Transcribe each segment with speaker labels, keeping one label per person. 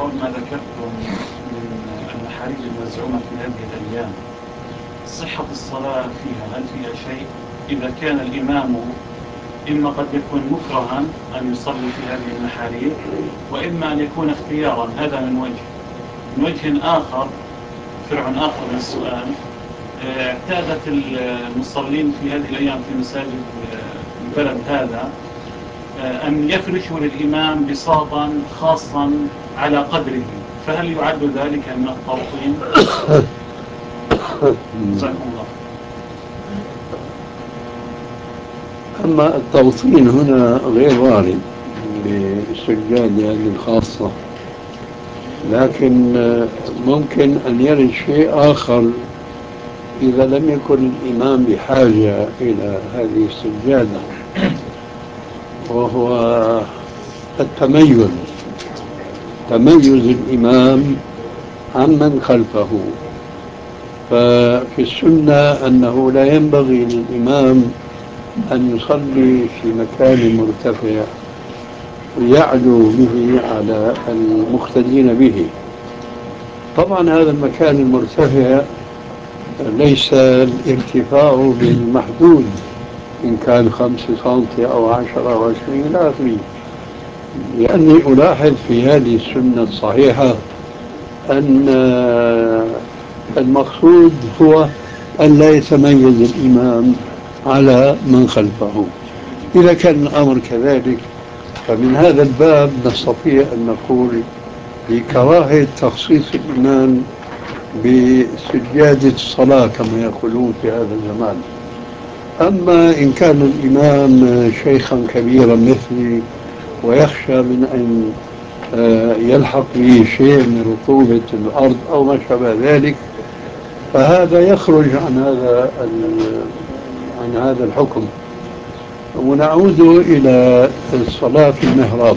Speaker 1: حول ما ذكرتم من المحاريج المزعومة في هذه الأيام، صحة الصلاة فيها، هل فيها شيء؟ إذا كان الإمام إما قد يكون مكرها أن يصلي في هذه المحاريج، وإما أن يكون اختيارا. هذا من وجه. من وجه آخر، فرع آخر من السؤال، اعتادت المصلين في هذه الأيام في مساجد البلد هذا أن يفرشوا للإمام بساطا خاصا على قدره، فهل يعد ذلك من التوطين؟ جزاكم الله.
Speaker 2: أما التوطين هنا غير وارد بالسجاد هذه الخاصة، لكن ممكن أن يرد شيء آخر إذا لم يكن الإمام بحاجة إلى هذه السجادة، وهو التميز، تميز الإمام عمن خلفه. ففي السنة أنه لا ينبغي للإمام أن يصلي في مكان مرتفع يعلو به على المقتدين به. طبعا هذا المكان المرتفع ليس الارتفاع بالمحدود، إن كان 5 سنتي أو 10 أو 20 إلى آخره، لأني ألاحظ في هذه السنة الصحيحة أن المقصود هو أن لا يتميز الإمام على من خلفه. إذا كان الأمر كذلك، فمن هذا الباب نستطيع أن نقول بكراهة تخصيص الإمام بسجادة الصلاة كما يقولون في هذا الزمان. أما إن كان الإمام شيخا كبيرا مثلي ويخشى من أن يلحق به شيء من رطوبة الأرض أو ما شابه ذلك، فهذا يخرج عن هذا الحكم. ونعود إلى الصلاة في المحراب.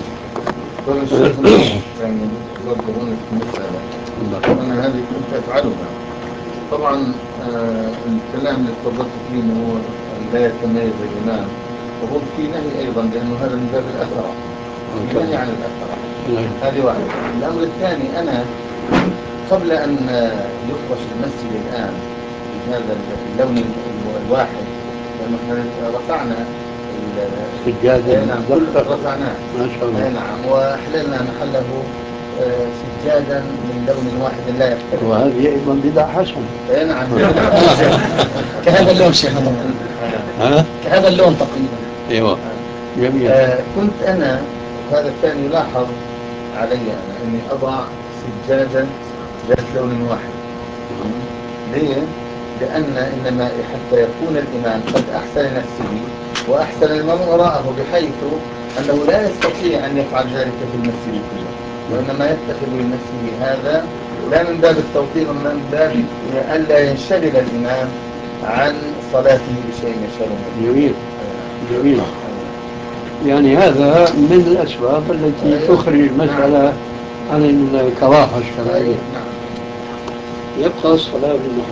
Speaker 3: يعني يوضحون في المسألة وأنا هذه كنت أفعلها طبعا. الكلام اللي تفضلت فيه إنه هو لا يتميز الإمام، وهو في نهي أيضا، لأنه هذا من باب الأثرة، في نهي عن الأثرة. هذه واحدة. الأمر الثاني، أنا قبل أن يفرش المسجد الآن بهذا اللون الواحد، لأنه احنا رفعنا
Speaker 2: سجادة.
Speaker 3: نعم، كل رفعناه
Speaker 2: ما شاء الله.
Speaker 3: نعم، وأحللنا محله سجادا من لون واحد لا يختلف.
Speaker 2: وهذه أيضا بدعة حسنة.
Speaker 3: نعم. كهذا اللون شيخ كهذا اللون تقريبا.
Speaker 2: ايوه جميل.
Speaker 3: كنت أنا، وهذا الثاني يلاحظ علي أنا، أني أضع سجادا ذات لون واحد. ليه؟ لأن إنما حتى يكون الإمام قد أحسن نفسه وأحسن لمن وراءه، بحيث أنه لا يستطيع أن يفعل ذلك في المسجد كله، وإنما يتخذ لنفسه هذا لا من باب التوطين، ومن باب ألا ينشغل الإمام عن صلاته بشيء يشغله.
Speaker 2: جميل جميل. يعني هذا من الأسباب التي تخرج المسألة عن الكراهة الشرعية.
Speaker 3: نعم.
Speaker 2: يبقى الصلاة بالمحراب.